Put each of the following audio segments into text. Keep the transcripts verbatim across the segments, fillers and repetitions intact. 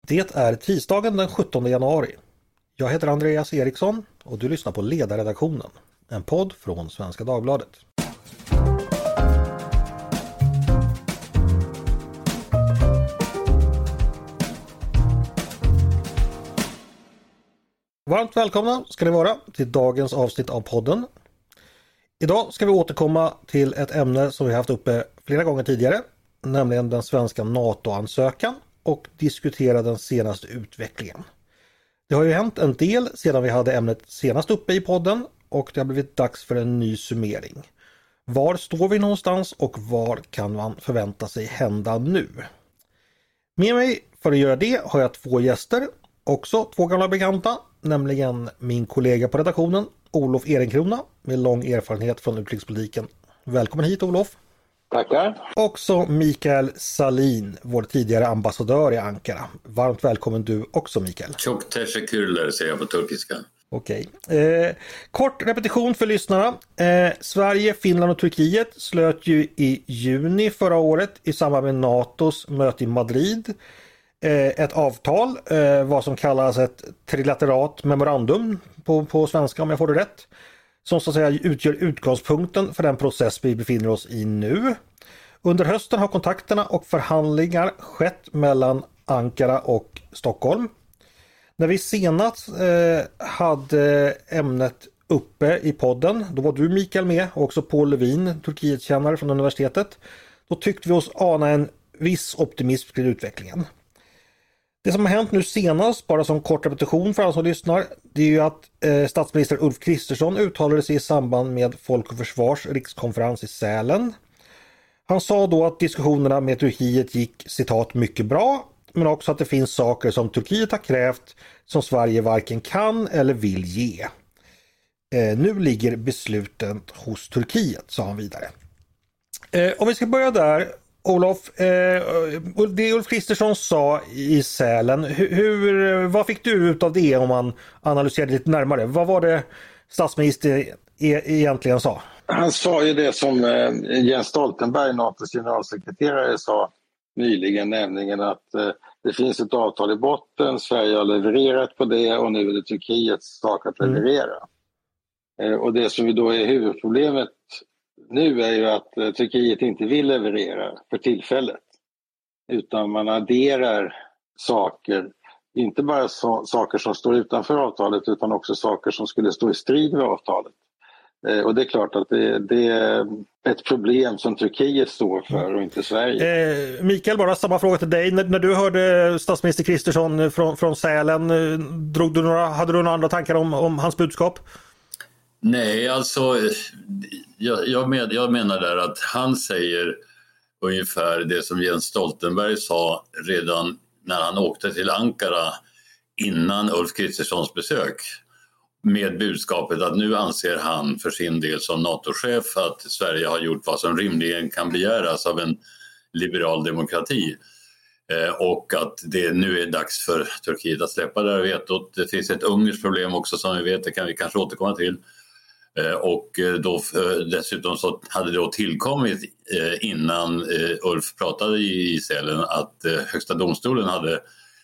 Det är tisdagen den sjuttonde januari. Jag heter Andreas Eriksson och du lyssnar på Ledarredaktionen, en podd från Svenska Dagbladet. Varmt välkomna ska ni vara till dagens avsnitt av podden. Idag ska vi återkomma till ett ämne som vi haft uppe flera gånger tidigare, nämligen den svenska NATO-ansökan och diskutera den senaste utvecklingen. Det har ju hänt en del sedan vi hade ämnet senast uppe i podden och det har blivit dags för en ny summering. Var står vi någonstans och vad kan man förvänta sig hända nu? Med mig för att göra det har jag två gäster, också två gamla bekanta, nämligen min kollega på redaktionen Olof Ehrenkrona med lång erfarenhet från utrikespolitiken. Välkommen hit Olof. Tackar. Också Mikael Salin, vår tidigare ambassadör i Ankara. Varmt välkommen du också Mikael. Çok teşekkürler säger jag på turkiska. Okej. Eh, kort repetition för lyssnarna. Eh, Sverige, Finland och Turkiet slöt ju i juni förra året i samband med NATOs möte i Madrid eh, ett avtal, eh, vad som kallas ett trilaterat memorandum på, på svenska om jag får det rätt. Som så att säga utgör utgångspunkten för den process vi befinner oss i nu. Under hösten har kontakterna och förhandlingar skett mellan Ankara och Stockholm. När vi senast eh, hade ämnet uppe i podden, då var du Mikael med och också Paul Levin, Turkietkännare från universitetet. Då tyckte vi oss ana en viss optimism till utvecklingen. Det som har hänt nu senast, bara som kort repetition för alla som lyssnar, det är ju att eh, statsminister Ulf Kristersson uttalade sig i samband med Folk och Försvars rikskonferens i Sälen. Han sa då att diskussionerna med Turkiet gick citat mycket bra, men också att det finns saker som Turkiet har krävt som Sverige varken kan eller vill ge. Eh, nu ligger besluten hos Turkiet, sa han vidare. Eh, om vi ska börja där, Olof, eh, det Ulf Kristersson sa i Sälen, hur, hur, vad fick du ut av det om man analyserade lite närmare? Vad var det statsminister e- egentligen sa? Han sa ju det som eh, Jens Stoltenberg, NATOs generalsekreterare, sa nyligen, nämligen att eh, det finns ett avtal i botten, Sverige har levererat på det och nu är det Turkiets sak att leverera. Mm. Eh, och det som då är huvudproblemet nu är ju att eh, Turkiet inte vill leverera för tillfället, utan man adderar saker, inte bara så, saker som står utanför avtalet utan också saker som skulle stå i strid med avtalet. Eh, och det är klart att det, det är ett problem som Turkiet står för och inte Sverige. Eh, Mikael, bara samma fråga till dig. När, när du hörde statsminister Kristersson från, från Sälen, drog du några, hade du några andra tankar om, om hans budskap? Nej, alltså jag, jag, med, jag menar där att han säger ungefär det som Jens Stoltenberg sa redan när han åkte till Ankara innan Ulf Kristerssons besök, med budskapet att nu anser han för sin del som NATO-chef att Sverige har gjort vad som rimligen kan begäras av en liberal demokrati. Och att det nu är dags för Turkiet att släppa det här vetot. Det finns ett ungerskt problem också som vi vet, det kan vi kanske återkomma till. Och då, dessutom så hade det då tillkommit innan Ulf pratade i Sälen att Högsta domstolen hade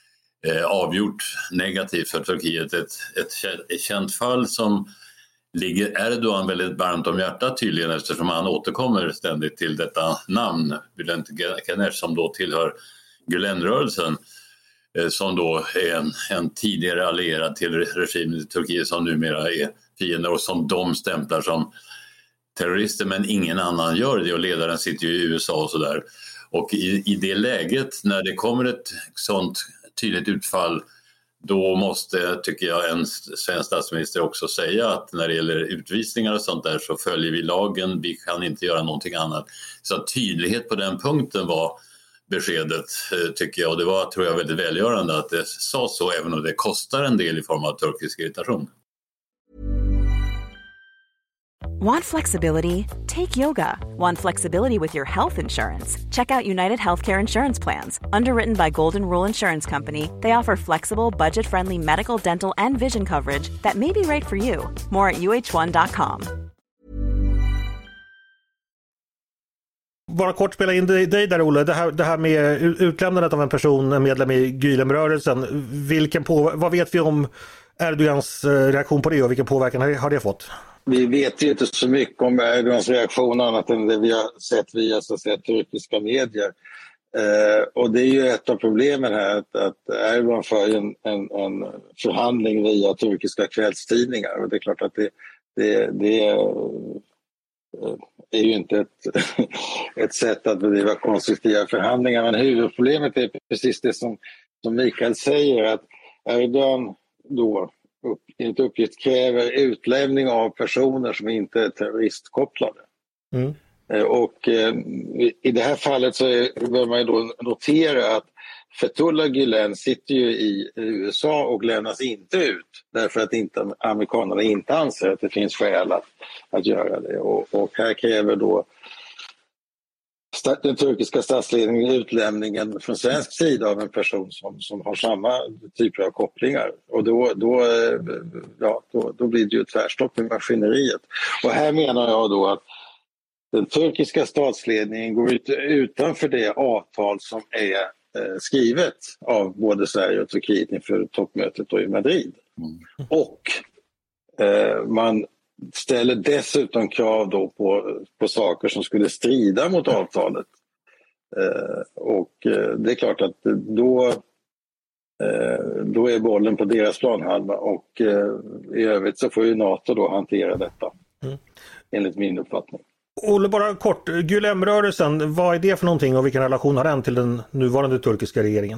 avgjort negativt för Turkiet ett, ett känt fall som ligger Erdogan väldigt varmt om hjärtat tydligen, eftersom han återkommer ständigt till detta namn, Bülent Kenesh, som då tillhör Gülenrörelsen, som då är en, en tidigare allierad till regimen i Turkiet som numera är fiender och som de stämplar som terrorister, men ingen annan gör det och ledaren sitter ju i U S A och sådär. Och i, i det läget när det kommer ett sånt tydligt utfall, då måste, tycker jag, en svensk statsminister också säga att när det gäller utvisningar och sånt där så följer vi lagen, vi kan inte göra någonting annat. Så tydlighet på den punkten var beskedet, tycker jag, och det var, tror jag, väldigt välgörande att det sa så, även om det kostar en del i form av turkisk irritation. Want flexibility? Take yoga. Want flexibility with your health insurance? Check out United Healthcare Insurance Plans. Underwritten by Golden Rule Insurance Company, they offer flexible, budget-friendly medical, dental, and vision coverage that may be right for you. More at U H one dot com. bara kort spela in dig där, Olle. Det här, det här med utlämnandet av en person, en medlem i Gülenrörelsen. Vilken på, vad vet vi om Erdogans reaktion på det och vilken påverkan har det fått? Vi vet ju inte så mycket om Erdogans reaktion annat än det vi har sett via så att säga, turkiska medier. Eh, och det är ju ett av problemen här att, att Erdogan för en, en, en förhandling via turkiska kvällstidningar. Och det är klart att det, det, det är, är ju inte ett, ett sätt att bedriva konstruktiva förhandlingar. Men huvudproblemet är precis det som, som Mikael säger, att Erdogan då upp, enligt uppgift kräver utlämning av personer som inte är terroristkopplade. Mm. Och eh, i det här fallet så är, bör man ju då notera att Fethullah Gülen sitter ju i U S A och lämnas inte ut därför att inte, amerikanerna inte anser att det finns skäl att, att göra det. Och, och här kräver då den turkiska statsledningen utlämningen från svensk sida av en person som, som har samma typer av kopplingar. Och då, då, ja, då, då blir det ju ett tvärstopp i maskineriet. Och här menar jag då att den turkiska statsledningen går ut utanför det avtal som är eh, skrivet av både Sverige och Turkiet inför toppmötet då i Madrid. Mm. Och eh, man ställer dessutom krav då på, på saker som skulle strida mot avtalet. Eh, och eh, det är klart att då, eh, då är bollen på deras planhalva och eh, i övrigt så får ju NATO då hantera detta. Mm. Enligt min uppfattning. Olle, bara kort, Gülenrörelsen, vad är det för någonting och vilken relation har den till den nuvarande turkiska regeringen?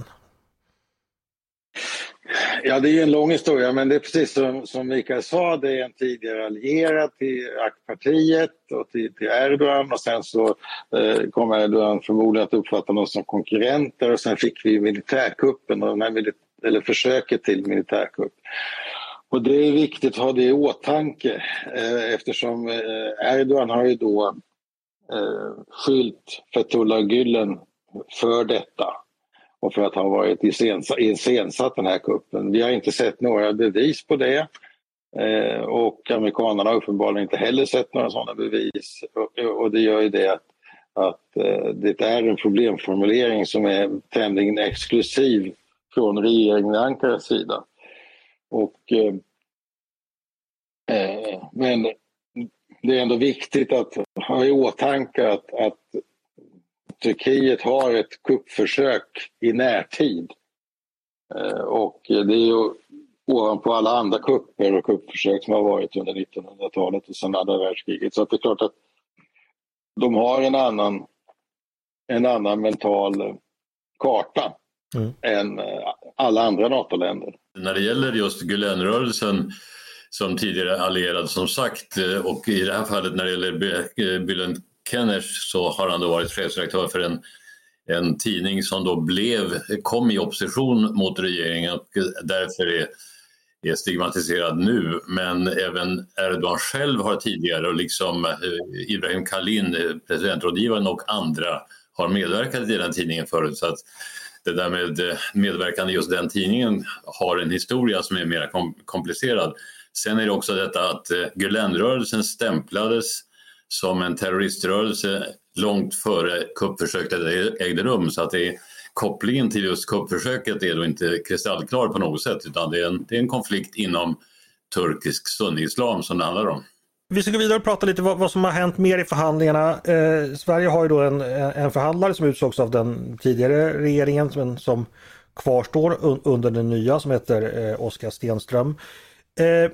Ja, det är ju en lång historia, men det är precis som, som Mikael sa, det är en tidigare allierad till AK-partiet och till, till Erdogan, och sen så eh, kommer Erdogan förmodligen att uppfatta dem som konkurrenter, och sen fick vi militärkuppen och den här milit- eller försöket till militärkupp. Och det är viktigt att ha det i åtanke eh, eftersom eh, Erdogan har ju då eh, skyllt Fethullah Gülen för detta och för att han varit iscensatt den här kuppen. Vi har inte sett några bevis på det eh, och amerikanerna har uppenbarligen inte heller sett några sådana bevis, och, och det gör ju det att, att eh, det är en problemformulering som är tämligen exklusiv från regeringen i Ankaras sida. Och, eh, men det är ändå viktigt att ha i åtanke att, att Turkiet har ett kuppförsök i närtid. Eh, och det är ju ovanpå alla andra kupper och kuppförsök som har varit under nittonhundratalet och sedan andra världskriget. Så att det är klart att de har en annan, en annan mental karta. Mm. än alla andra NATO-länder. När det gäller just Gülenrörelsen som tidigare allierad som sagt, och i det här fallet när det gäller Bülent Kenes så har han då varit chefsredaktör för en, en tidning som då blev, kom i opposition mot regeringen och därför är, är stigmatiserad nu. Men även Erdogan själv har tidigare, och liksom Ibrahim Kalin, presidentrådgivaren, och andra har medverkat i den tidningen förut, så att det där med medverkan i just den tidningen har en historia som är mer komplicerad. Sen är det också detta att Gülenrörelsen stämplades som en terroriströrelse långt före kuppförsöket ägde rum. Så att det är, kopplingen till just kuppförsöket är då inte kristallklar på något sätt, utan det är en, det är en konflikt inom turkisk sunnislam som det handlar om. Vi ska gå vidare och prata lite vad, vad som har hänt mer i förhandlingarna. Eh, Sverige har ju då en, en förhandlare som utsågs av den tidigare regeringen som, som kvarstår un, under den nya, som heter eh, Oskar Stenström. Eh,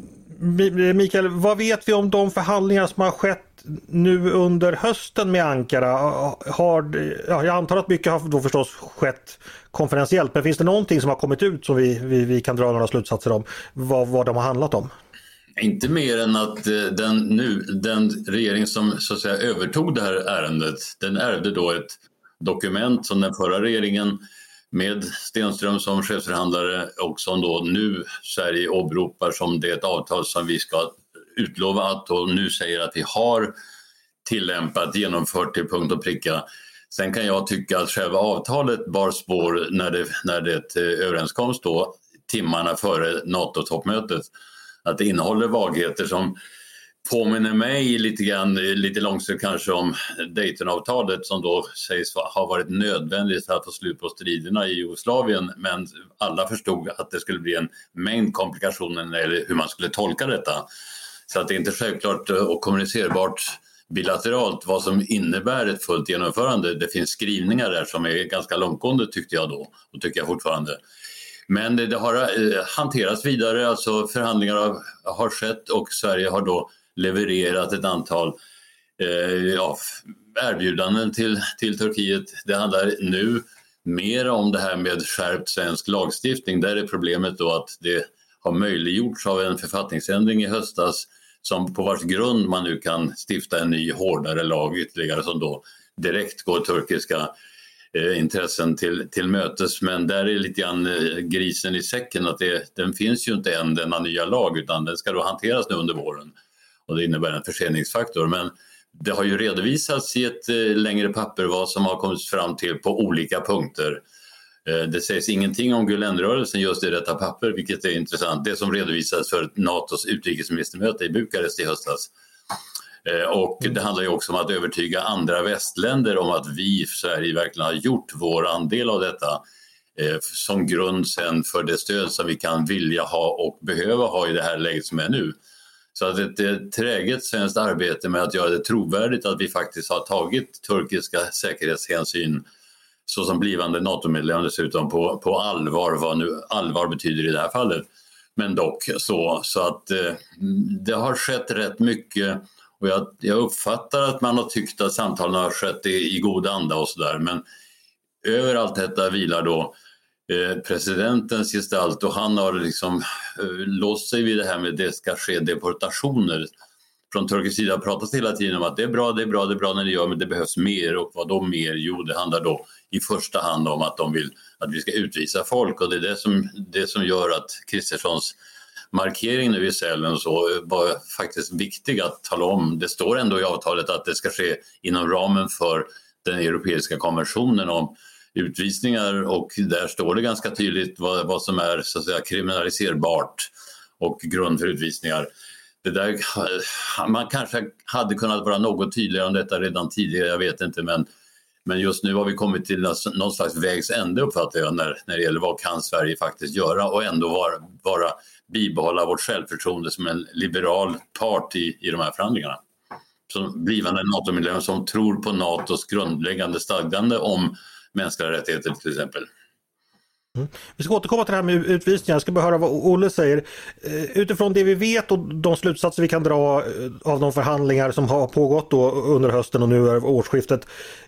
Mikael, vad vet vi om de förhandlingar som har skett nu under hösten med Ankara? Har, ja, jag antar att mycket har då förstås skett konferentiellt, men finns det någonting som har kommit ut som vi, vi, vi kan dra några slutsatser om vad, vad de har handlat om? Inte mer än att den, nu, den regering som så att säga övertog det här ärendet, den ärvde då ett dokument som den förra regeringen med Stenström som chefsförhandlare och som då nu Sverige åberopar som det är ett avtal som vi ska utlova att, och nu säger att vi har tillämpat, genomfört till punkt och pricka. Sen kan jag tycka att själva avtalet bar spår när det, när det överenskomst då timmarna före NATO-toppmötet, att det innehåller vagheter som påminner mig lite grann, lite långsamt kanske, om Daytonavtalet som då sägs ha varit nödvändigt för att få slut på striderna i Jugoslavien, men alla förstod att det skulle bli en mängd komplikationer när det gäller hur man skulle tolka detta. Så att det är inte självklart och kommunicerbart bilateralt vad som innebär ett fullt genomförande. Det finns skrivningar där som är ganska långtgående, tyckte jag då och tycker jag fortfarande. Men det, det har eh, hanterats vidare, alltså förhandlingar har, har skett och Sverige har då levererat ett antal eh, ja, erbjudanden till, till Turkiet. Det handlar nu mer om det här med skärpt svensk lagstiftning. Där är problemet då att det har möjliggjorts av en författningsändring i höstas som på vars grund man nu kan stifta en ny hårdare lag ytterligare som då direkt går turkiska eh, intressen till, till mötes. Men där är lite grann eh, grisen i säcken att det, den finns ju inte än denna nya lag utan den ska då hanteras nu under våren. Och det innebär en förseningsfaktor. Men det har ju redovisats i ett eh, längre papper vad som har kommit fram till på olika punkter. Eh, det sägs ingenting om Gülenrörelsen just i detta papper, vilket är intressant. Det som redovisades för NATOs utrikesministermöte i Bukarest i höstas. Eh, och det handlar ju också om att övertyga andra västländer om att vi i Sverige verkligen har gjort vår andel av detta. Eh, som grund sen för det stöd som vi kan vilja ha och behöva ha i det här läget som är nu. Så att ett, ett träget svenskt arbete med att göra det trovärdigt att vi faktiskt har tagit turkiska säkerhetshänsyn så som blivande NATO-medlem dessutom på, på allvar, vad nu allvar betyder i det här fallet. Men dock så, så att eh, det har skett rätt mycket och jag, jag uppfattar att man har tyckt att samtalen har skett i, i god anda och sådär. Men överallt detta vilar då eh, presidentens gestalt och han har liksom eh, låst sig vid det här med att det ska ske deportationer. Från turkisk sida har pratat hela tiden om att det är bra, det är bra, det är bra när det gör, men det behövs mer. Och vad då mer? Jo, det handlar då i första hand om att de vill att vi ska utvisa folk och det är det som, det som gör att Kristerssons markering nu i Sälen så var faktiskt viktig att tala om. Det står ändå i avtalet att det ska ske inom ramen för den europeiska konventionen om utvisningar och där står det ganska tydligt vad, vad som är så att säga kriminaliserbart och grund för utvisningar. Det där, man kanske hade kunnat vara något tydligare om detta redan tidigare, jag vet inte, men, men just nu har vi kommit till någon slags vägs ände uppfattar jag när, när det gäller vad kan Sverige faktiskt göra och ändå vara, vara bibehålla vårt självförtroende som en liberal part i, i de här förhandlingarna. Som blivande NATO-medlem som tror på NATOs grundläggande stadgande om mänskliga rättigheter till exempel. Mm. Vi ska återkomma till det här med utvisningar. Jag ska bara höra vad Olle säger. Utifrån det vi vet och de slutsatser vi kan dra av de förhandlingar som har pågått då under hösten och nu över årsskiftet.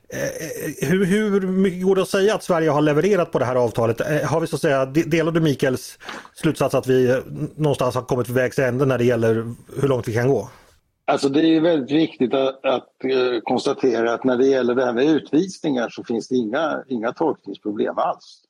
Hur, hur mycket går det att säga att Sverige har levererat på det här avtalet? Har vi så att säga, delar du Mikaels slutsats att vi någonstans har kommit till vägs ände när det gäller hur långt vi kan gå? Alltså det är väldigt viktigt att, att uh, konstatera att när det gäller det här med utvisningar så finns det inga, inga tolkningsproblem alls.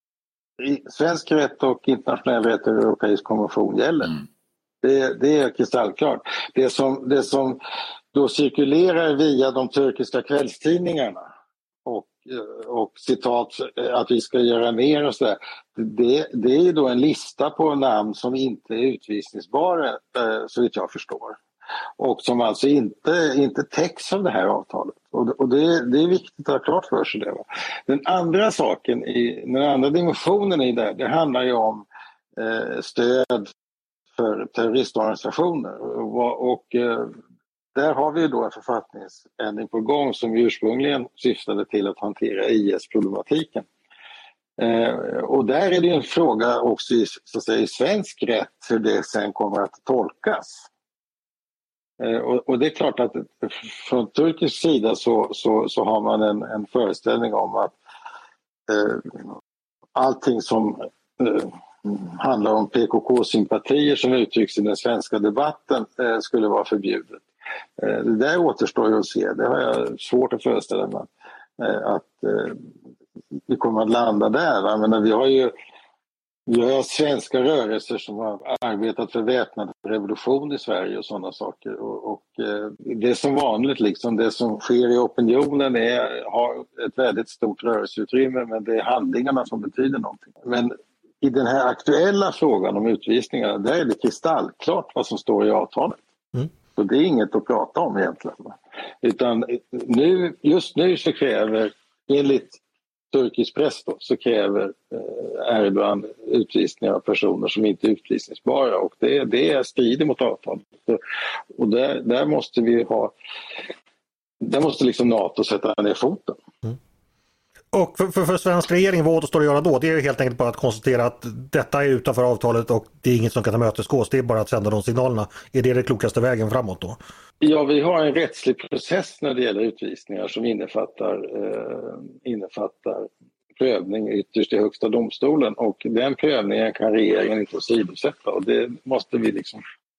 I svensk rätt och internationell rätt och europeisk konvention gäller. Mm. Det, det är kristallklart. Det som, det som då cirkulerar via de turkiska kvällstidningarna och, och citat att vi ska göra mer och sådär. Det, det är då en lista på namn som inte är utvisningsbara eh, så vitt jag förstår. Och som alltså inte, inte täcks av det här avtalet. Och, och det, det är viktigt att ha klart för sig det. Va? Den andra saken, i, den andra dimensionen i det, det handlar ju om eh, stöd för terroristorganisationer. Och, och eh, där har vi då en författningsändring på gång som ursprungligen syftade till att hantera I S-problematiken. Eh, och där är det en fråga också i, så att säga, i svensk rätt hur det sen kommer att tolkas. Och, och det är klart att från turkisk sida så, så, så har man en, en föreställning om att eh, allting som eh, handlar om P K K-sympatier som uttrycks i den svenska debatten eh, skulle vara förbjudet. Eh, det där återstår ju att se. Det har jag svårt att föreställa mig eh, att eh, vi kommer att landa där. Va? Men vi har ju Vi har svenska rörelser som har arbetat för väpnad revolution i Sverige och sådana saker. Och, och det är som vanligt, liksom, det som sker i opinionen är, har ett väldigt stort rörelseutrymme, men det är handlingarna som betyder någonting. Men i den här aktuella frågan om utvisningarna, där är det kristallklart vad som står i avtalet. Mm. Så det är inget att prata om egentligen. Utan nu, just nu så kräver, enligt turkisk press då, så kräver eh, Erdogan utvisning av personer som inte är utvisningsbara, och det, det är strider mot avtalet. Och där, där måste vi ha, där måste liksom NATO sätta ner foten. Mm. Och för, för, för svensk regering, vad återstår att göra då? Det är helt enkelt bara att konstatera att detta är utanför avtalet och det är inget som kan tillmötesgås. Det är bara att sända de signalerna. Är det det klokaste vägen framåt då? Ja, vi har en rättslig process när det gäller utvisningar som innefattar, eh, innefattar prövning ytterst i högsta domstolen, och den prövningen kan regeringen inte åsidosätta, och det måste vi liksom...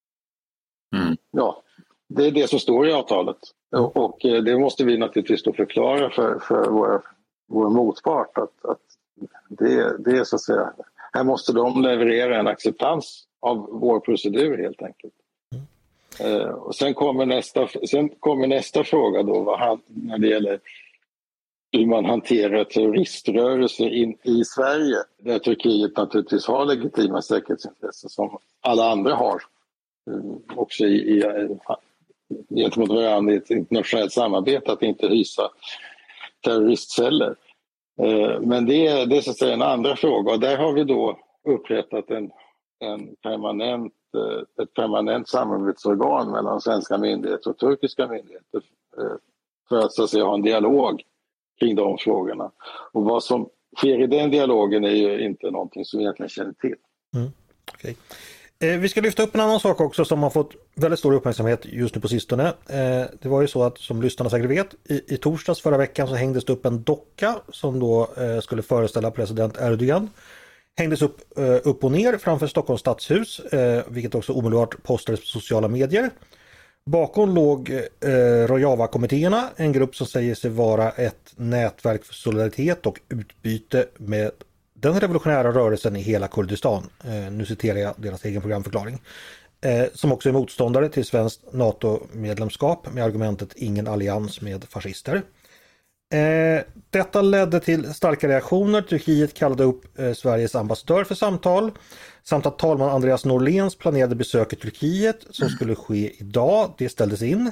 Mm. Ja, det är det som står i avtalet, och, och det måste vi naturligtvis då förklara för, för våra vår motpart att, att det, det är så att säga, här måste de leverera en acceptans av vår procedur helt enkelt. Mm. Uh, och sen kommer nästa, sen kommer nästa fråga då, vad han, när det gäller hur man hanterar terroriströrelser in i Sverige, där Turkiet naturligtvis har legitima säkerhetsintressen som alla andra har, uh, också i, i, gentemot varandra i ett internationellt samarbete, att inte hysa terroristceller. Men det är, det är så att säga en andra fråga, och där har vi då upprättat en, en permanent, ett permanent samarbetsorgan mellan svenska myndigheter och turkiska myndigheter för att, så att säga, ha en dialog kring de frågorna. Och vad som sker i den dialogen är ju inte någonting som vi egentligen känner till. Mm, okay. Vi ska lyfta upp en annan sak också som har fått väldigt stor uppmärksamhet just nu på sistone. Det var ju så att, som lyssnarna säkert vet, i, i torsdags förra veckan så hängdes det upp en docka som då skulle föreställa president Erdogan. Hängdes upp, upp och ner framför Stockholms stadshus, vilket också omedelbart postades på sociala medier. Bakom låg Rojava-kommittéerna, en grupp som säger sig vara ett nätverk för solidaritet och utbyte med den revolutionära rörelsen i hela Kurdistan. Eh, nu citerar jag deras egen programförklaring. Eh, som också är motståndare till svenskt NATO-medlemskap med argumentet ingen allians med fascister. Eh, detta ledde till starka reaktioner. Turkiet kallade upp eh, Sveriges ambassadör för samtal. Samt att talman Andreas Norléns planerade besök i Turkiet som skulle ske idag, det ställdes in.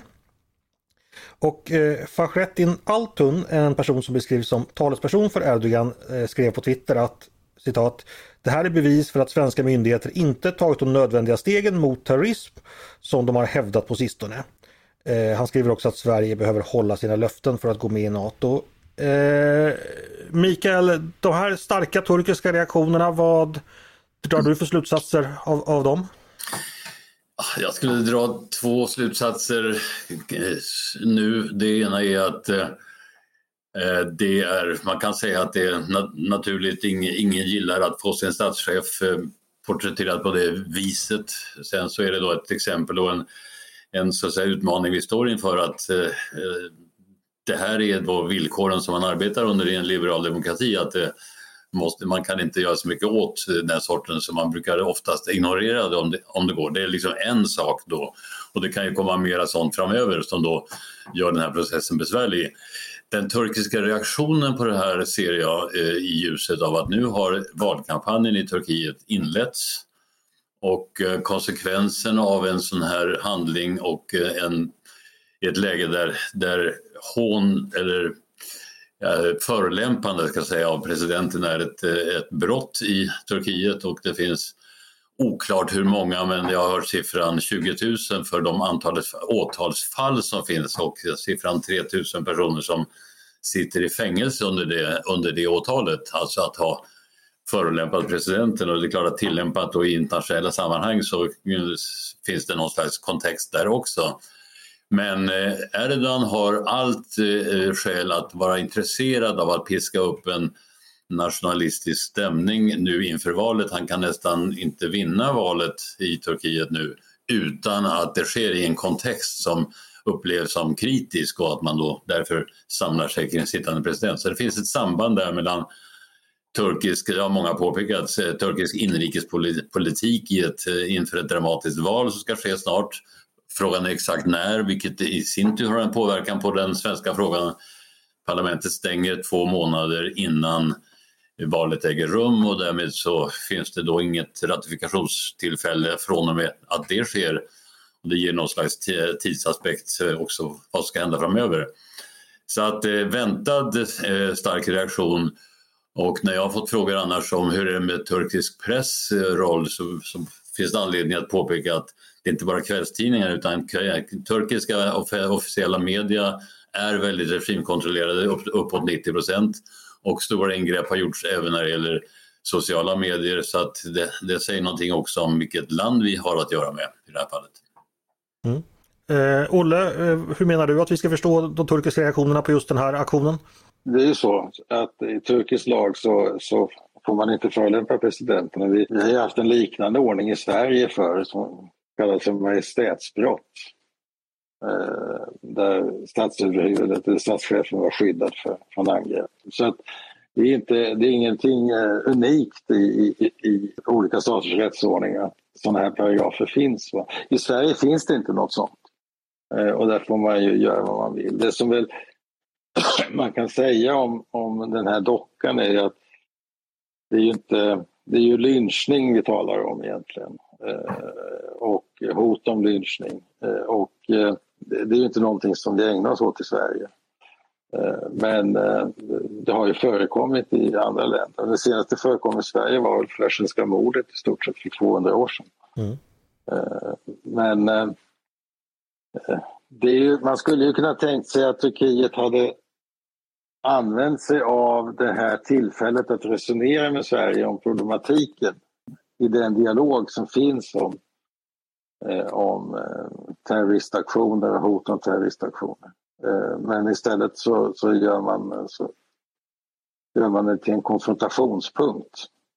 Och eh, Fahrettin Altun, en person som beskrivs som talesperson för Erdogan, eh, skrev på Twitter att, citat, det här är bevis för att svenska myndigheter inte tagit de nödvändiga stegen mot terrorism som de har hävdat på sistone. Eh, han skriver också att Sverige behöver hålla sina löften för att gå med i NATO. Eh, Mikael, de här starka turkiska reaktionerna, vad drar du för slutsatser av, av dem? Jag skulle dra två slutsatser nu. Det ena är att eh, det är, man kan säga att det är nat- naturligt, ingen, ingen gillar att få sin statschef eh, porträtterad på det viset. Sen så är det då ett exempel och en, en så att säga, utmaning vi står inför, att eh, det här är då villkoren som man arbetar under i en liberal demokrati, att det Måste, man kan inte göra så mycket åt den sorten som man brukar oftast ignorera det om, det om det går. Det är liksom en sak då, och det kan ju komma mera sånt framöver som då gör den här processen besvärlig. Den turkiska reaktionen på det här ser jag eh, i ljuset av att nu har valkampanjen i Turkiet inletts, och eh, konsekvensen av en sån här handling och eh, en, i ett läge där, där hon eller förolämpande ska jag säga av presidenten är ett, ett brott i Turkiet, och det finns oklart hur många, men jag har hört siffran tjugo tusen för de antalet åtalsfall som finns, och siffran tre tusen personer som sitter i fängelse under det, under det åtalet, alltså att ha förolämpat presidenten. Och det är klart att tillämpat då i internationella sammanhang så finns det någon slags kontext där också. Men Erdogan har allt skäl att vara intresserad av att piska upp en nationalistisk stämning nu inför valet. Han kan nästan inte vinna valet i Turkiet nu utan att det sker i en kontext som upplevs som kritisk, och att man då därför samlar sig kring sittande president. Så det finns ett samband där mellan turkisk, ja, många påpekat, turkisk inrikespolitik i ett, inför ett dramatiskt val som ska ske snart. Frågan är exakt när, vilket i sin tur har en påverkan på den svenska frågan. Parlamentet stänger två månader innan valet äger rum, och därmed så finns det då inget ratifikationstillfälle från och med att det sker. Det ger någon slags tidsaspekt också vad som ska hända framöver. Så att eh, väntad eh, stark reaktion. Och när jag har fått frågor annars om hur det är med turkisk press roll så, så finns det anledning att påpeka att det inte bara kvällstidningar utan turkiska officiella media är väldigt regimkontrollerade, upp, uppåt nittio procent, och stora ingrepp har gjorts även när det gäller sociala medier, så att det, det säger någonting också om vilket land vi har att göra med i det här fallet. Mm. Eh, Olle, eh, hur menar du att vi ska förstå de turkiska reaktionerna på just den här aktionen? Det är ju så att i turkisk lag så, så får man inte förolämpa presidenten. Vi, vi har haft en liknande ordning i Sverige för som kallas för majestätsbrott. Eh, där statsöverhuvudet eller statschefen var skyddad för, från angrepp. Så att det är, inte, det är ingenting eh, unikt i, i, i olika staters rättsordningar. Sådana här paragrafer finns. Va? I Sverige finns det inte något sånt. Eh, och där får man ju göra vad man vill. Det som väl man kan säga om, om den här dockan är att det är ju inte, det är ju lynchning vi talar om egentligen. Eh, och hot om lynchning. Eh, och eh, det, det är ju inte någonting som vi ägnar oss åt i Sverige. Eh, men eh, det har ju förekommit i andra länder. Det senaste förekom i Sverige var väl Flersenska mordet i stort sett för tvåhundra år sedan. Mm. Eh, men eh, det är ju, man skulle ju kunna tänkt sig att Turkiet hade använt sig av det här tillfället att resonera med Sverige om problematiken i den dialog som finns om, eh, om eh, terroristaktioner och hot om terroristaktioner. Eh, men istället så, så, gör man, så gör man det till en konfrontationspunkt.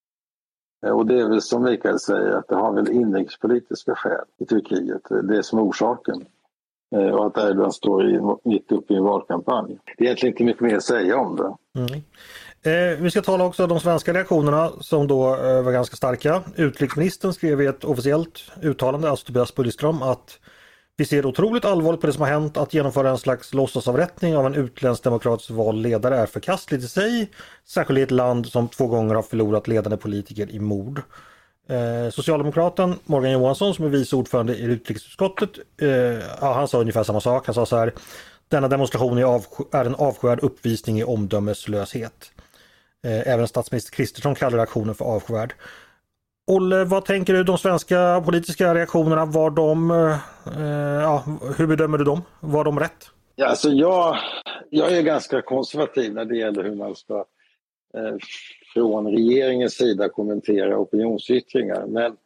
Eh, och det är väl som Mikael säger att det har väl inrikespolitiska skäl i Turkiet. Det är som är orsaken. Och att Erdogan står i, mitt uppe i en valkampanj. Det är egentligen inte mycket mer att säga om det. Mm. Eh, vi ska tala också om de svenska reaktionerna som då eh, var ganska starka. Utrikesministern skrev i ett officiellt uttalande, alltså Tobias Billström, att vi ser otroligt allvarligt på det som har hänt. Att genomföra en slags låtsasavrättning av en utländsk demokratisk vald ledare är förkastligt i sig. Särskilt i ett land som två gånger har förlorat ledande politiker i mord. Eh, Socialdemokraten Morgan Johansson, som är vice ordförande i utrikesutskottet, eh, ja, han sa ungefär samma sak. Han sa så här: denna demonstration är, avsk- är en avskyvärd uppvisning i omdömeslöshet. Eh, även statsminister Kristersson kallar aktionen för avskyvärd. Olle, vad tänker du de svenska politiska reaktionerna? Var de, eh, ja, hur bedömer du dem? Var de rätt? Ja, alltså jag, jag är ganska konservativ när det gäller hur man ska eh, från regeringens sida kommentera opinionsyttringar. Men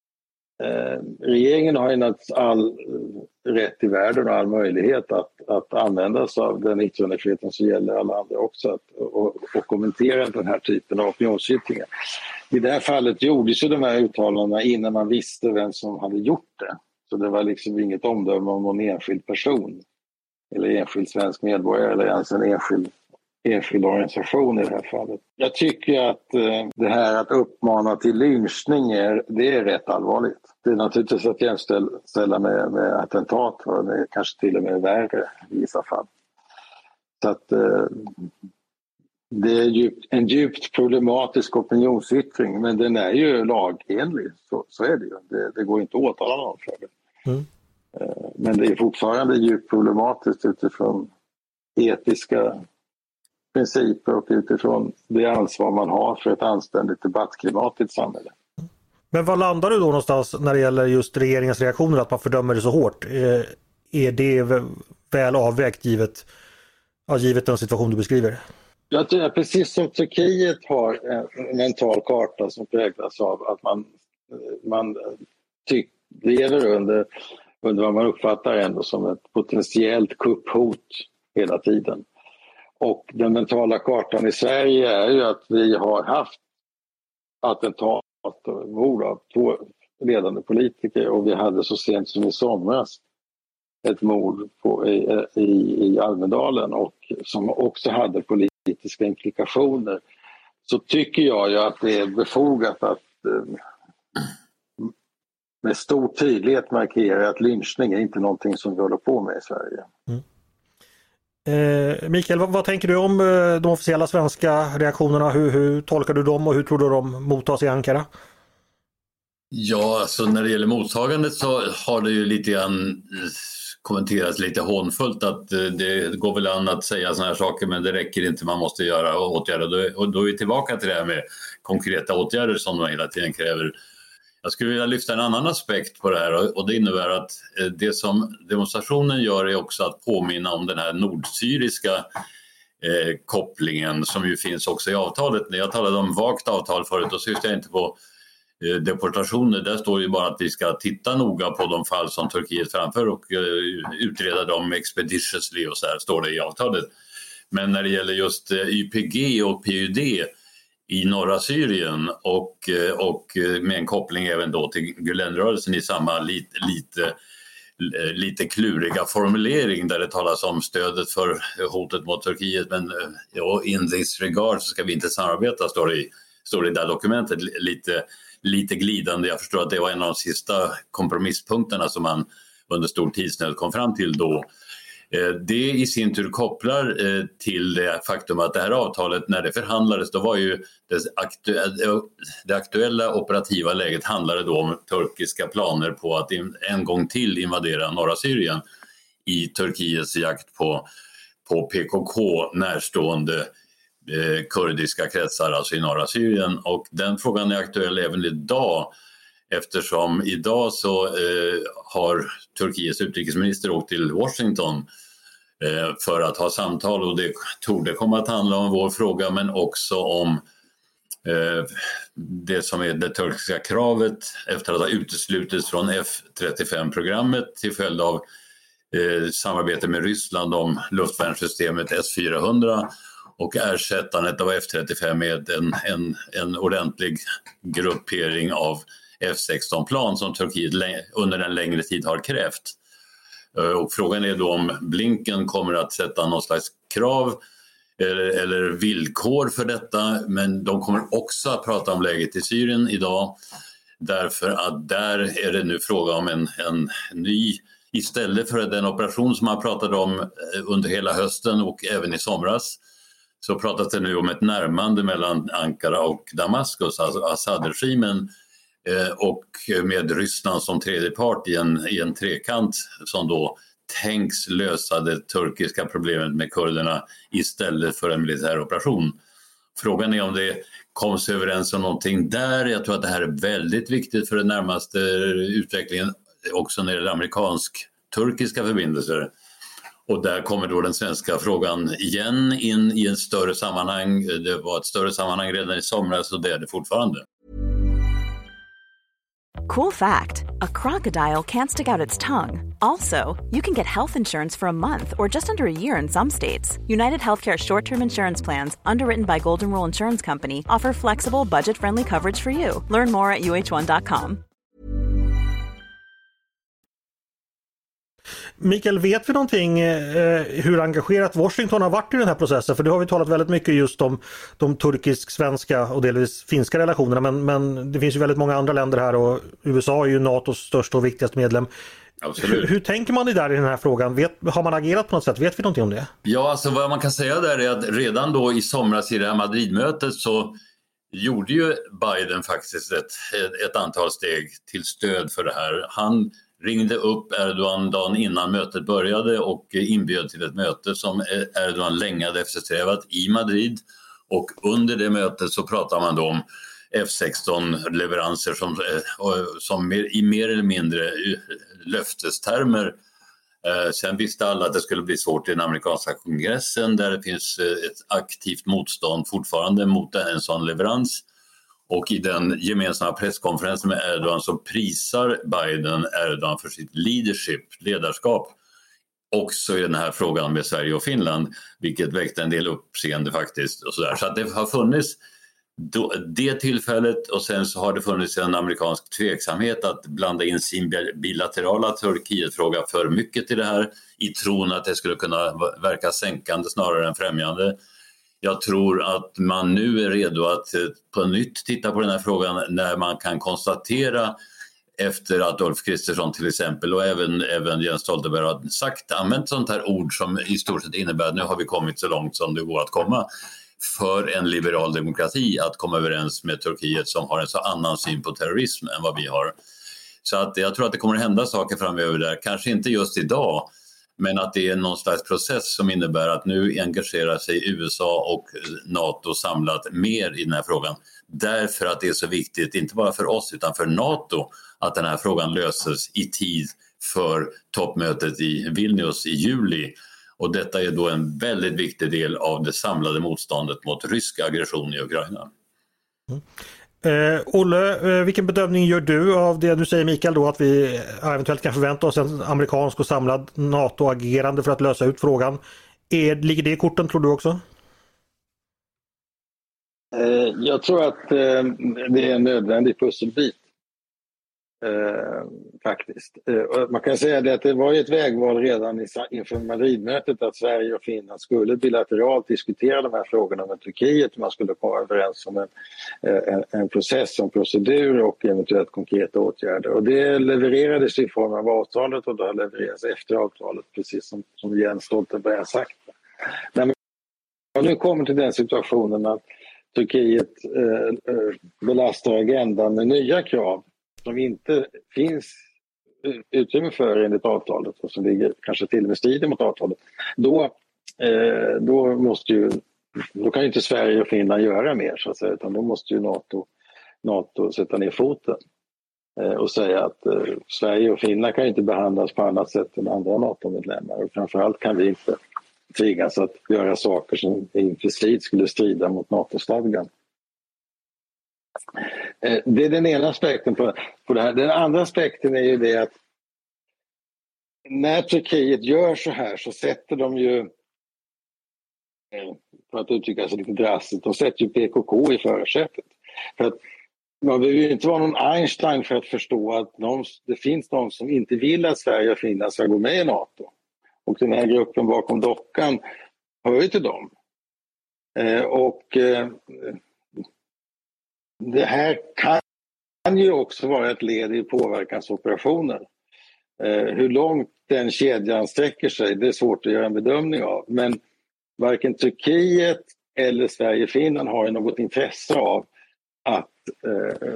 eh, regeringen har ju naturligtvis all rätt i världen och all möjlighet att, att använda sig av den yttrandefriheten som gäller alla andra också att, och, och kommentera den här typen av opinionsyttringar. I det här fallet gjordes ju de här uttalandena innan man visste vem som hade gjort det. Så det var liksom inget omdöme om någon enskild person eller enskild svensk medborgare eller ens en enskild enskild organisation i det här fallet. Jag tycker att eh, det här att uppmana till lynchning är, det är rätt allvarligt. Det är naturligtvis att jämställa med, med attentat, och det är kanske till och med värre i vissa fall. Så att eh, det är djupt, en djupt problematisk opinionsyttring, men den är ju lagenlig, så, så är det ju. Det, det går inte att åtala någon för det. Mm. Eh, men det är fortfarande djupt problematiskt utifrån etiska principer och utifrån det ansvar man har för ett anständigt debattklimat i ett samhälle. Men vad landar du då någonstans när det gäller just regeringens reaktioner, att man fördömer det så hårt? Är det väl avvägt givet, ja, givet den situation du beskriver? Jag tror att precis som Turkiet har en mental karta som präglas av att man, man tyck, lever under, under vad man uppfattar ändå som ett potentiellt kupphot hela tiden. Och den mentala kartan i Sverige är ju att vi har haft attentat och mord av två ledande politiker, och vi hade så sent som i somras ett mord på, i, i, i Almedalen och som också hade politiska implikationer. Så tycker jag ju att det är befogat att eh, med stor tydlighet markera att lynchning är inte någonting som vi håller på med i Sverige. Mm. Eh, Mikael, vad, vad tänker du om eh, de officiella svenska reaktionerna? Hur, hur tolkar du dem och hur tror du de mottas i Ankara? Ja, alltså när det gäller mottagandet så har det ju lite grann kommenterats lite hånfullt att det går väl an att säga såna här saker, men det räcker inte, man måste göra åtgärder. Och då är vi tillbaka till det här med konkreta åtgärder som man hela tiden kräver. Jag skulle vilja lyfta en annan aspekt på det här, och det innebär att det som demonstrationen gör är också att påminna om den här nordsyriska eh, kopplingen som ju finns också i avtalet. När jag talade om vagt avtal förut, då syftar jag inte på deportationer. Där står ju bara att vi ska titta noga på de fall som Turkiet framför och utreda dem expeditiously, och så här står det i avtalet. Men när det gäller just Y P G och P U D i norra Syrien och, och med en koppling även då till Gülenrörelsen i samma lite, lite, lite kluriga formulering där det talas om stödet för hotet mot Turkiet, men ja, in this regard så ska vi inte samarbeta, står det i, står det i det här dokumentet lite lite glidande. Jag förstår att det var en av de sista kompromisspunkterna som man under stor tidsnöd kom fram till då. Det i sin tur kopplar till det faktum att det här avtalet, när det förhandlades, då var ju det aktuella, det aktuella operativa läget handlade då om turkiska planer på att en gång till invadera norra Syrien i Turkiets jakt på, på P K K närstående Eh, kurdiska kretsar, alltså i norra Syrien, och den frågan är aktuell även idag, eftersom idag så eh, har Turkiets utrikesminister åkt till Washington eh, för att ha samtal, och det torde komma att handla om vår fråga, men också om eh, det som är det turkiska kravet efter att ha uteslutits från F trettiofem-programmet till följd av eh, samarbete med Ryssland om luftvärnssystemet S fyrahundra och ersättandet av F trettiofem med en, en, en ordentlig gruppering av F sexton-plan som Turkiet under en längre tid har krävt. Och frågan är då om Blinken kommer att sätta någon slags krav eller, eller villkor för detta, men de kommer också att prata om läget i Syrien idag, därför att där är det nu fråga om en, en ny, istället för den operation som man pratade om under hela hösten och även i somras, så pratas det nu om ett närmande mellan Ankara och Damaskus, alltså Assad-regimen, eh, och med Ryssland som tredje part i en, i en trekant som då tänks lösa det turkiska problemet med kurderna istället för en militär operation. Frågan är om det koms överens om någonting där. Jag tror att det här är väldigt viktigt för den närmaste utvecklingen också när det gäller amerikansk-turkiska förbindelser. Och där kommer då den svenska frågan igen in i en större sammanhang. Det var ett större sammanhang redan i somras, och det är det fortfarande. Cool fact, a crocodile can't stick out its tongue. Also, you can get health insurance for a month or just under a year in some states. United Healthcare short-term insurance plans, underwritten by Golden Rule Insurance Company, offer flexible, budget-friendly coverage for you. Learn more at U H one dot com. Mikael, vet vi någonting eh, hur engagerat Washington har varit i den här processen? För det har vi talat väldigt mycket just om de turkisk-svenska och delvis finska relationerna, men, men det finns ju väldigt många andra länder här, och U S A är ju NATOs största och viktigaste medlem. Hur, hur tänker man där i den här frågan? Vet, har man agerat på något sätt? Vet vi någonting om det? Ja, alltså vad man kan säga där är att redan då i somras i det här Madridmötet så gjorde ju Biden faktiskt ett, ett antal steg till stöd för det här. Han ringde upp Erdogan dagen innan mötet började och inbjöd till ett möte som Erdogan länge hade eftersträvat i Madrid. Och under det mötet så pratar man då om F sexton-leveranser som, som i mer eller mindre löftestermer. Sen visste alla att det skulle bli svårt i den amerikanska kongressen, där det finns ett aktivt motstånd fortfarande mot en sån leverans. Och i den gemensamma presskonferensen med Erdogan så prisar Biden Erdogan för sitt leadership, ledarskap, också i den här frågan med Sverige och Finland, vilket väckte en del uppseende faktiskt. Och så där. Så att det har funnits då, det tillfället, och sen så har det funnits en amerikansk tveksamhet att blanda in sin bilaterala Turkietfråga för mycket i det här, i tron att det skulle kunna verka sänkande snarare än främjande. Jag tror att man nu är redo att på nytt titta på den här frågan när man kan konstatera, efter att Ulf Kristersson till exempel och även, även Jens Stoltenberg har sagt, använt sånt här ord som i stort sett innebär att nu har vi kommit så långt som det går att komma. för en liberal demokrati att komma överens med Turkiet som har en så annan syn på terrorism än vad vi har. Så att jag tror att det kommer att hända saker framöver där, kanske inte just idag, men att det är någon slags process som innebär att nu engagerar sig U S A och NATO samlat mer i den här frågan. Därför att det är så viktigt, inte bara för oss utan för NATO, att den här frågan löses i tid för toppmötet i Vilnius i juli. Och detta är då en väldigt viktig del av det samlade motståndet mot rysk aggression i Ukraina. Mm. Eh, Olle, eh, vilken bedömning gör du av det du säger, Mikael, då att vi eventuellt kan förvänta oss en amerikansk och samlad NATO-agerande för att lösa ut frågan? Är, ligger det i korten, tror du också? Eh, jag tror att eh, det är en nödvändig pusselbit. Eh, faktiskt. Eh, man kan säga det att det var ett vägval redan i, inför Madridmötet att Sverige och Finland skulle bilateralt diskutera de här frågorna med Turkiet. Man skulle komma överens om en, en, en process, en procedur och eventuellt konkreta åtgärder. Och det levererades i form av avtalet och det har levererats efter avtalet, precis som, som Jens Stoltenberg har sagt. När man nu kommer till den situationen att Turkiet eh, belastar agendan med nya krav som inte finns utrymme för enligt avtalet och som ligger kanske till och med strider mot avtalet, då, eh, då, måste ju, då kan ju inte Sverige och Finland göra mer, så att säga, utan då måste ju NATO, NATO sätta ner foten eh, och säga att eh, Sverige och Finland kan inte behandlas på annat sätt än andra NATO-medlemmar, och framförallt kan vi inte tvingas att göra saker som implicit skulle strida mot NATO-stadgan. Det är den ena aspekten på, på det här. Den andra aspekten är ju det att när Turkiet gör så här så sätter de ju, för att uttrycka sig lite drastiskt, de sätter ju P K K i förarsätet. För att man behöver ju inte vara någon Einstein för att förstå att de, det finns de som inte vill att Sverige och Finland ska gå med i NATO. Och den här gruppen bakom dockan hör ju till dem. Eh, och eh, det här kan ju också vara ett led i påverkansoperationer. Eh, hur långt den kedjan sträcker sig, det är svårt att göra en bedömning av. Men varken Turkiet eller Sverige och Finland har något intresse av att eh,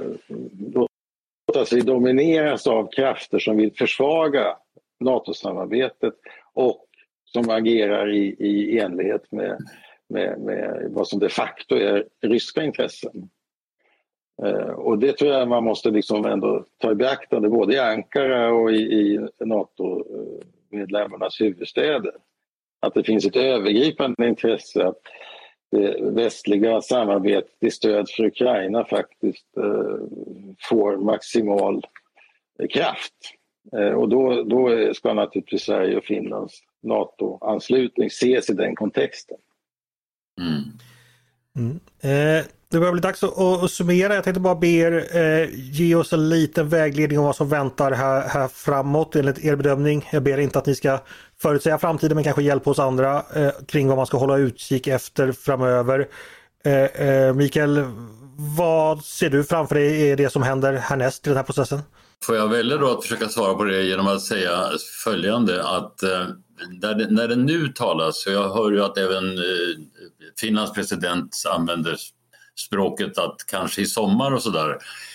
låta sig domineras av krafter som vill försvaga NATO-samarbetet och som agerar i, i enlighet med, med, med vad som de facto är ryska intressen. Uh, och det tror jag man måste liksom ändå ta i beaktande både i Ankara och i, i NATO-medlemmarnas huvudstäder. Att det finns ett övergripande intresse att det västliga samarbetet i stöd för Ukraina faktiskt uh, får maximal uh, kraft. Uh, och då, då ska naturligtvis Sverige och Finlands NATO-anslutning ses i den kontexten. Mm. Mm. Eh, det börjar bli dags att, att summera. Jag tänkte bara be er eh, ge oss en liten vägledning om vad som väntar här, här framåt enligt er bedömning. Jag ber inte att ni ska förutsäga framtiden, men kanske hjälpa oss andra eh, kring vad man ska hålla utkik efter framöver. Eh, eh, Mikael, vad ser du framför dig är det som händer härnäst i den här processen? Får jag välja då att försöka svara på det genom att säga följande, att eh, när, det, när det nu talas, så jag hör ju att även eh, Finlands president använder språket att kanske i sommar och sådär,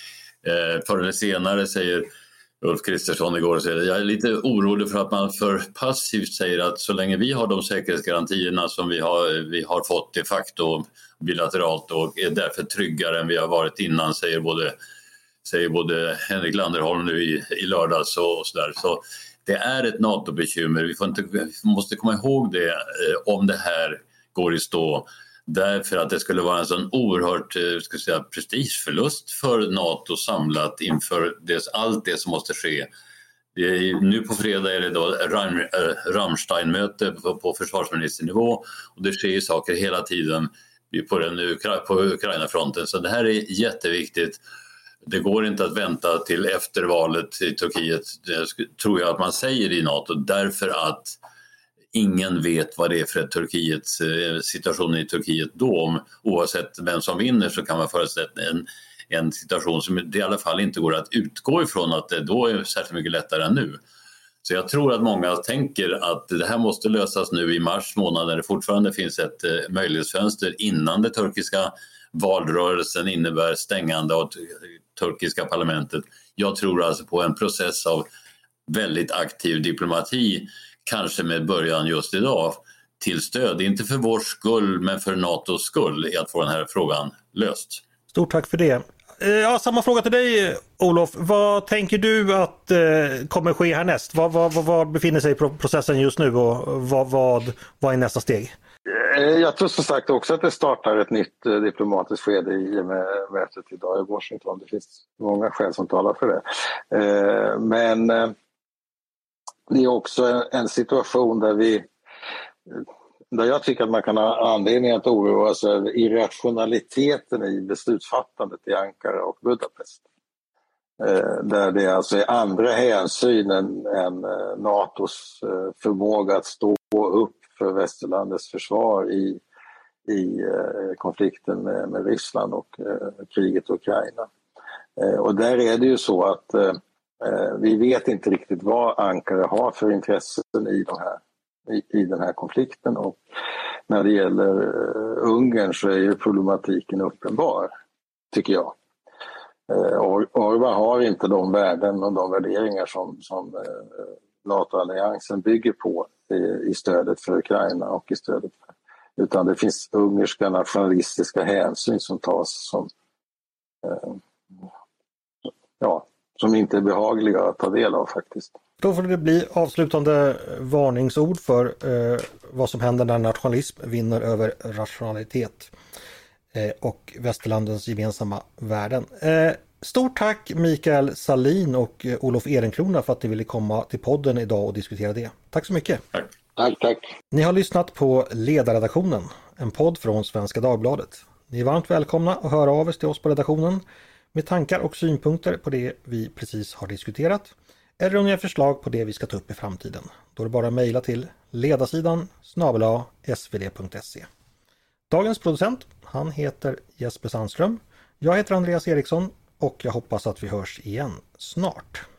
eh, förr eller senare, säger Ulf Kristersson igår, och säger, jag är lite orolig för att man för passivt säger att så länge vi har de säkerhetsgarantierna som vi har, vi har fått de facto bilateralt och är därför tryggare än vi har varit innan, säger både säger både Henrik Landerholm nu i, i lördags och, och sådär. Så det är ett NATO-bekymmer. Vi, får inte, vi måste komma ihåg det eh, om det här går i stå. Därför att det skulle vara en sån oerhört eh, ska säga, prestigeförlust för NATO samlat inför det, allt det som måste ske. Det är, nu på fredag är det då Ram, äh, Ramstein-möte på, på försvarsministernivå, och det sker ju saker hela tiden på, den, på Ukraina-fronten. Så det här är jätteviktigt. Det går inte att vänta till efter valet i Turkiet, det tror jag att man säger i NATO, därför att ingen vet vad det är för Turkiet, situationen i Turkiet då. Om, oavsett vem som vinner så kan man föreställa en, en situation som det i alla fall inte går att utgå ifrån att det då är särskilt mycket lättare än nu. Så jag tror att många tänker att det här måste lösas nu i mars månad när det fortfarande finns ett eh, möjlighetsfönster innan det turkiska valrörelsen innebär stängande av t- turkiska parlamentet. Jag tror alltså på en process av väldigt aktiv diplomati, kanske med början just idag, till stöd, inte för vår skull men för NATOs skull, i att få den här frågan löst. Stort tack för det. Ja, samma fråga till dig, Olof. Vad tänker du att eh, kommer ske härnäst? Vad, vad, vad, vad befinner sig i processen just nu och vad, vad, vad är nästa steg? Jag tror som sagt också att det startar ett nytt eh, diplomatiskt skede i med mötet idag i Washington. Det finns många skäl som talar för det. Eh, men eh, det är också en, en situation där vi där jag tycker att man kan ha anledning att oroa sig över irrationaliteten i beslutsfattandet i Ankara och Budapest. Eh, där det alltså är andra hänsyn än, än eh, NATOs eh, förmåga att stå upp för västerlandets försvar i, i eh, konflikten med, med Ryssland och eh, kriget i Ukraina. Eh, och där är det ju så att eh, vi vet inte riktigt vad Ankara har för intressen i de här i, i den här konflikten, och när det gäller uh, Ungern så är ju problematiken uppenbar, tycker jag. Uh, Or- Orban har inte de värden och de värderingar som, som uh, NATO-alliansen bygger på i, i stödet för Ukraina och i stödet för, utan det finns ungerska nationalistiska hänsyn som tas som uh, ja, som inte är behagliga att ta del av faktiskt. Då får det bli avslutande varningsord för eh, vad som händer när nationalism vinner över rationalitet eh, och västerlandens gemensamma värden. Eh, stort tack Mikael Salin och eh, Olof Ehrenkrona för att ni ville komma till podden idag och diskutera det. Tack så mycket. Tack. Tack, tack. Ni har lyssnat på Ledarredaktionen, en podd från Svenska Dagbladet. Ni är varmt välkomna att höra av er till oss på redaktionen med tankar och synpunkter på det vi precis har diskuterat, eller om ni har förslag på det vi ska ta upp i framtiden. Då är det bara att mejla till ledarsidan snabel-a svd punkt se. Dagens producent, han heter Jesper Sandström. Jag heter Andreas Eriksson och jag hoppas att vi hörs igen snart.